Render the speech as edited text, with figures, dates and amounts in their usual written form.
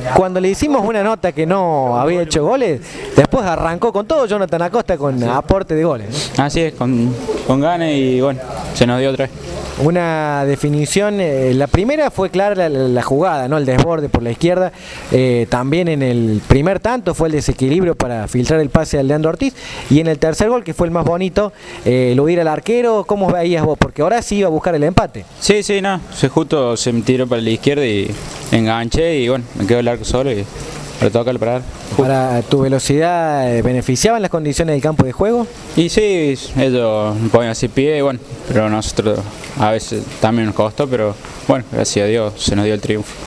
cuando le hicimos una nota que no había hecho goles, después arrancó con todo Jonathan Acosta con aporte de goles, ¿no? Así es, con ganas y bueno, se nos dio otra vez. Una definición, la primera fue clara la jugada, ¿no? El desborde por la izquierda, también en el primer tanto fue el desequilibrio para filtrar el pase al Leandro Ortiz, y en el tercer gol, que fue el más bonito, lo ir al arquero. ¿Cómo veías vos? Porque ahora sí iba a buscar el empate. Sí, no, justo se me tiró para la izquierda y enganché y bueno, me quedó el arco solo y le toca el parar. ¿Para tu velocidad beneficiaban las condiciones del campo de juego? Y sí, ellos ponen así pie, bueno, pero nosotros a veces también nos costó, pero bueno, gracias a Dios se nos dio el triunfo.